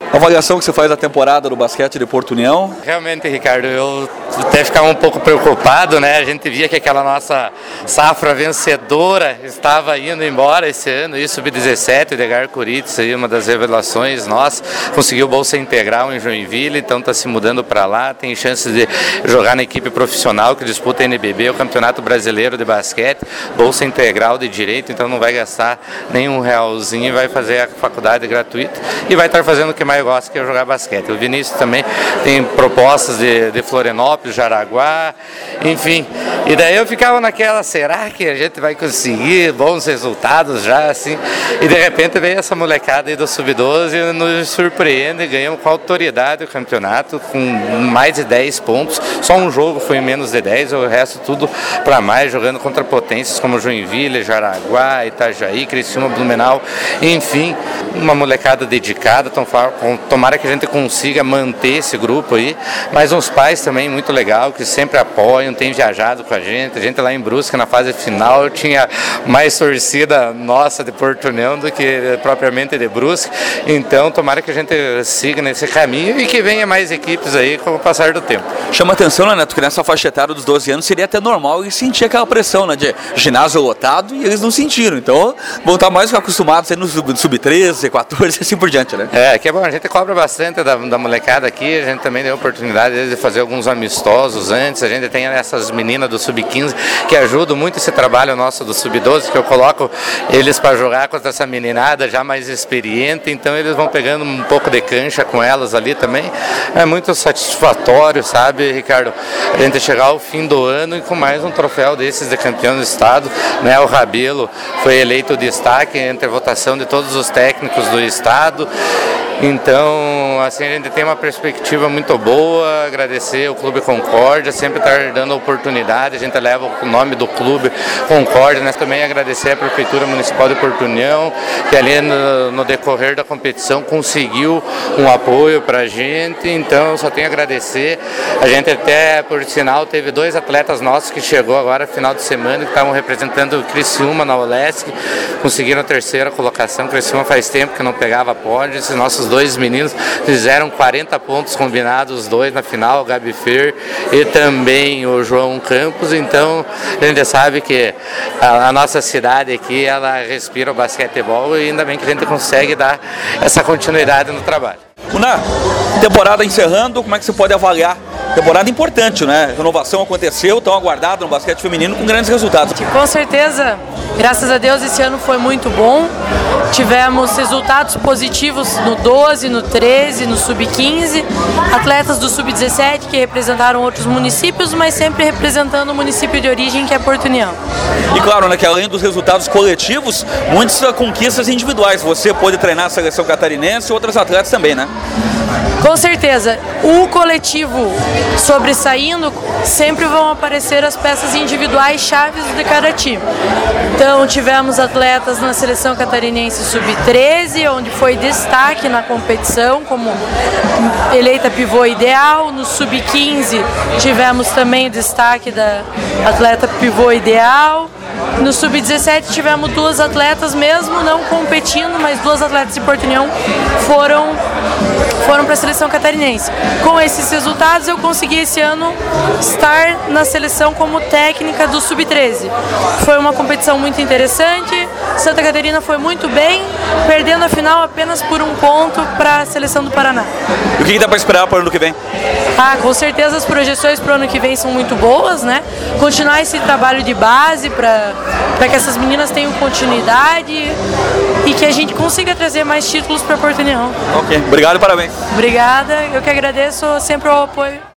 A avaliação que você faz da temporada do basquete de Porto União? Realmente, Ricardo, eu até ficava um pouco preocupado, né? A gente via que aquela nossa safra vencedora estava indo embora esse ano, e Sub-17, o Edgar Curitz, aí, uma das revelações nossas, conseguiu bolsa integral em Joinville, então está se mudando para lá, tem chances de jogar na equipe profissional que disputa a NBB, o Campeonato Brasileiro de Basquete, bolsa integral de Direito, então não vai gastar nenhum realzinho, vai fazer a faculdade gratuita e vai estar fazendo o que mais gosta, que é jogar basquete. O Vinícius também tem propostas de Florianópolis, Jaraguá, enfim. E daí eu ficava naquela, será que a gente vai conseguir bons resultados já, assim? E de repente veio essa molecada aí do Sub-12 e nos surpreende, ganhamos com autoridade o campeonato, com mais de 10 pontos. Só um jogo foi menos de 10, o resto tudo para mais, jogando contra potências como Joinville, Jaraguá, Itajaí, Criciúma, Blumenau, enfim, uma molecada dedicada. Tomara que a gente consiga manter esse grupo aí, mas uns pais também muito legal, que sempre apoiam, tem viajado com a gente lá em Brusque na fase final, eu tinha mais torcida nossa de Porto União do que propriamente de Brusque, então tomara que a gente siga nesse caminho e que venha mais equipes aí com o passar do tempo. Chama atenção, né, Neto, que nessa faixa etária dos 12 anos seria até normal eles sentir aquela pressão, né, de ginásio lotado, e eles não sentiram, então vão estar mais acostumados aí no Sub-13, 14 e assim por diante, né? Que é bom, a gente cobra bastante da molecada aqui, a gente também deu a oportunidade de fazer alguns amistosos antes, a gente tem essas meninas do Sub-15 que ajudam muito esse trabalho nosso do Sub-12, que eu coloco eles para jogar contra essa meninada já mais experiente, então eles vão pegando um pouco de cancha com elas ali também, é muito satisfatório, sabe, Ricardo, a gente chegar ao fim do ano e com mais um troféu desses de campeão do estado, né, o Rabelo foi eleito destaque entre a votação de todos os técnicos do estado. Então, assim, a gente tem uma perspectiva muito boa, agradecer o Clube Concórdia, sempre estar dando oportunidade, a gente leva o nome do Clube Concórdia, né? Também agradecer a Prefeitura Municipal de Porto União, que ali no decorrer da competição conseguiu um apoio para a gente, então só tenho a agradecer. A gente até, por sinal, teve 2 atletas nossos que chegou agora final de semana, que estavam representando o Criciúma na Olesc, conseguiram a 3ª colocação, o Criciúma faz tempo que não pegava pódio, esses nossos 2 meninos fizeram 40 pontos combinados, os 2 na final, o Gabi Fer e também o João Campos, então a gente sabe que a nossa cidade aqui, ela respira o basquetebol e ainda bem que a gente consegue dar essa continuidade no trabalho. Una, temporada encerrando, como é que você pode avaliar? Temporada importante, né? Renovação aconteceu, tão aguardado no basquete feminino com grandes resultados. Com certeza, graças a Deus esse ano foi muito bom. Tivemos resultados positivos no 12, no 13, no Sub-15, atletas do Sub-17 que representaram outros municípios, mas sempre representando o município de origem, que é Porto União. E claro, né, que além dos resultados coletivos, muitas conquistas individuais. Você pôde treinar a seleção catarinense e outros atletas também, né? Com certeza, o coletivo sobressaindo, sempre vão aparecer as peças individuais chaves de cada time. Então tivemos atletas na seleção catarinense Sub-13, onde foi destaque na competição como eleita pivô ideal. No Sub-15 tivemos também o destaque da atleta pivô ideal. No Sub-17 tivemos 2 atletas, mesmo não competindo, mas 2 atletas de Porto União foram para a seleção catarinense. Com esses resultados eu consegui esse ano estar na seleção como técnica do Sub-13. Foi uma competição muito interessante, Santa Catarina foi muito bem, perdendo a final apenas por 1 ponto para a seleção do Paraná. E o que dá para esperar para o ano que vem? Com certeza as projeções para o ano que vem são muito boas, né? Continuar esse trabalho de base para que essas meninas tenham continuidade e que a gente consiga trazer mais títulos para Porto União. Ok, obrigado e parabéns. Obrigada, eu que agradeço sempre o apoio.